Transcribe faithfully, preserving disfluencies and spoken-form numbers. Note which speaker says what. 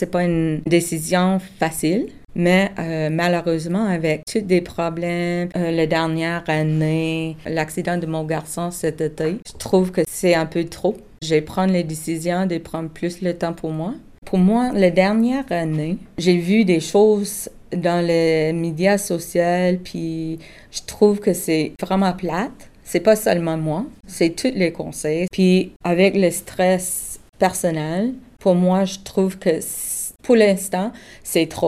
Speaker 1: c'est pas une décision facile. Mais euh, malheureusement, avec tous des problèmes, euh, la dernière année, l'accident de mon garçon cet été, je trouve que c'est un peu trop. Je vais prendre les décisions de prendre plus le temps pour moi. Pour moi, la dernière année, j'ai vu des choses dans les médias sociaux, puis je trouve que c'est vraiment plate. C'est pas seulement moi, c'est tous les conseils. Puis avec le stress personnel, pour moi, je trouve que pour l'instant, c'est trop.